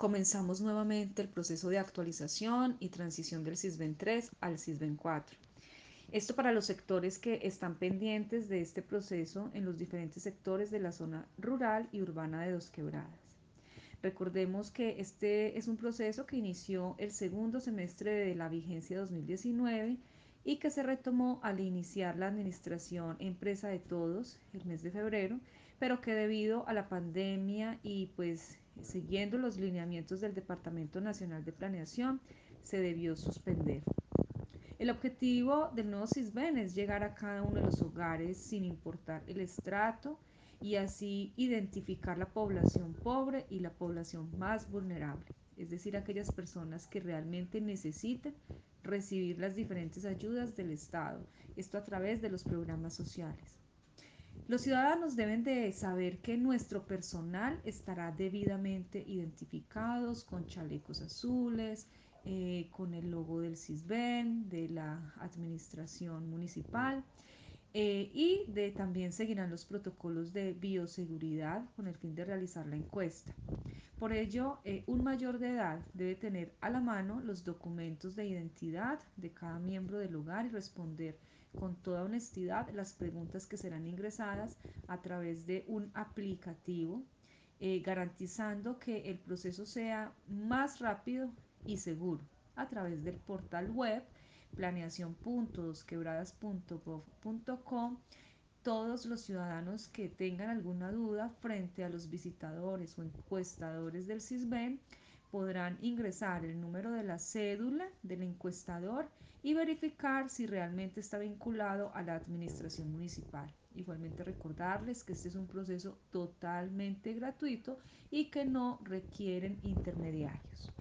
comenzamos nuevamente el proceso de actualización y transición del SISBEN 3 al SISBEN 4. Esto para los sectores que están pendientes de este proceso en los diferentes sectores de la zona rural y urbana de Dos Quebradas. Recordemos que este es un proceso que inició el segundo semestre de la vigencia 2019 y que se retomó al iniciar la administración Empresa de Todos el mes de febrero, pero que debido a la pandemia y pues siguiendo los lineamientos del Departamento Nacional de Planeación se debió suspender. El objetivo del nuevo CISBEN es llegar a cada uno de los hogares sin importar el estrato y así identificar la población pobre y la población más vulnerable, es decir, aquellas personas que realmente necesiten recibir las diferentes ayudas del Estado, esto a través de los programas sociales. Los ciudadanos deben de saber que nuestro personal estará debidamente identificados con chalecos azules, con el logo del CISBEN, de la administración municipal también seguirán los protocolos de bioseguridad con el fin de realizar la encuesta. Por ello, un mayor de edad debe tener a la mano los documentos de identidad de cada miembro del hogar y responder con toda honestidad las preguntas que serán ingresadas a través de un aplicativo, garantizando que el proceso sea más rápido y seguro a través del portal web planeación.dosquebradas.gov.co. Todos los ciudadanos que tengan alguna duda frente a los visitadores o encuestadores del CISBEN podrán ingresar el número de la cédula del encuestador y verificar si realmente está vinculado a la administración municipal. Igualmente recordarles que este es un proceso totalmente gratuito y que no requieren intermediarios.